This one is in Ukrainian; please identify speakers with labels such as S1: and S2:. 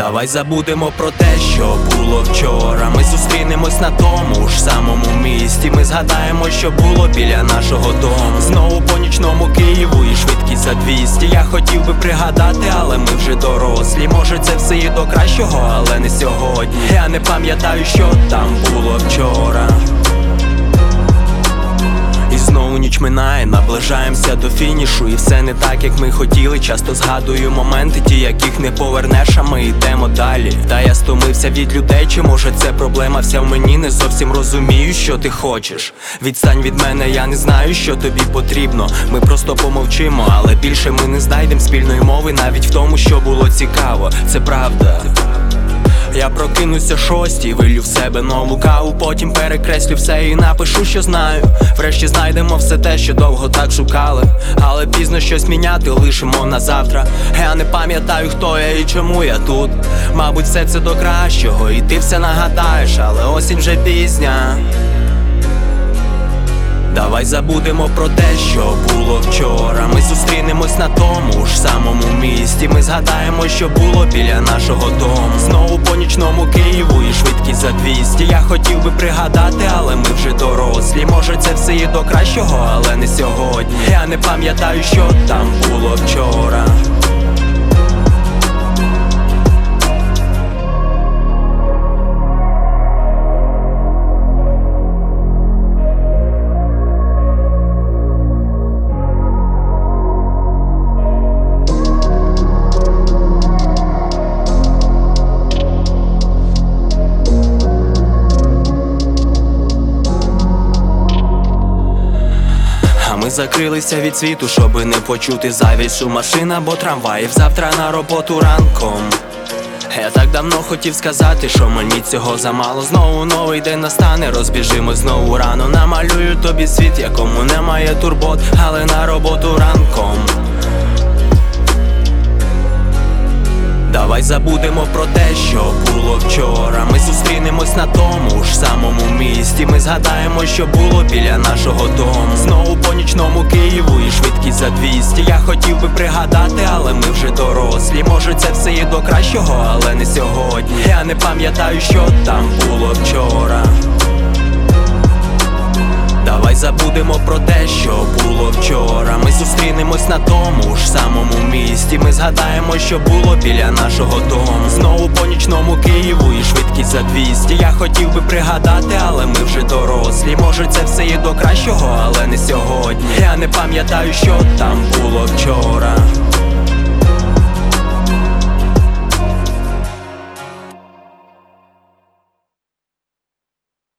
S1: Давай забудемо про те, що було вчора. Ми зустрінемось на тому ж самому місці. Ми згадаємо, що було біля нашого дому. Знову по нічному Києву і швидкість за 200. Я хотів би пригадати, але ми вже дорослі. Може це все і до кращого, але не сьогодні. Я не пам'ятаю, що там було вчора. І знову ніч минає, наближаємося до фінішу. І все не так, як ми хотіли. Часто згадую моменти, ті, яких не повернеш, а ми йдемо далі. Та я стомився від людей, чи може це проблема вся в мені? Не зовсім розумію, що ти хочеш. Відстань від мене, я не знаю, що тобі потрібно. Ми просто помовчимо, але більше ми не знайдем спільної мови. Навіть в тому, що було цікаво, це правда. Я прокинуся 6-й, вилью в себе нову каву. Потім перекреслю все і напишу, що знаю. Врешті знайдемо все те, що довго так шукали. Але пізно щось міняти лишимо на завтра. Я не пам'ятаю, хто я і чому я тут. Мабуть, все це до кращого, і ти все нагадаєш, але осінь вже пізня. Давай забудемо про те, що було вчора. Ми зустрінемось на тому ж самому місці. Ми згадаємо, що було біля нашого дому. Знову по нічному Києву і швидкість за 200. Я хотів би пригадати, але ми вже дорослі. Може це все і до кращого, але не сьогодні. Я не пам'ятаю, що там було вчора. Ми закрилися від світу, щоби не почути завісу машин або трамваїв. Завтра на роботу ранком. Я так давно хотів сказати, що мені цього замало. Знову новий день настане, розбіжимось знову рано. Намалюю тобі світ, якому немає турбот, але на роботу ранком. Давай забудемо про те, що було вчора. Ми зустрінемось на тому ж самому місці. Ми згадаємо, що було біля нашого дому. Знову по нічному Києву і швидкість за 200. Я хотів би пригадати, але ми вже дорослі. Може це все і до кращого, але не сьогодні. Я не пам'ятаю, що там було вчора. Давай забудемо про те, що було вчора. Ми зустрінемось на тому ж самому місці. Ми згадаємо, що було біля нашого дому. Знову по нічному Києву і швидкість за 200. Я хотів би пригадати, але ми вже дорослі. Може це все і до кращого, але не сьогодні. Я не пам'ятаю, що там було вчора.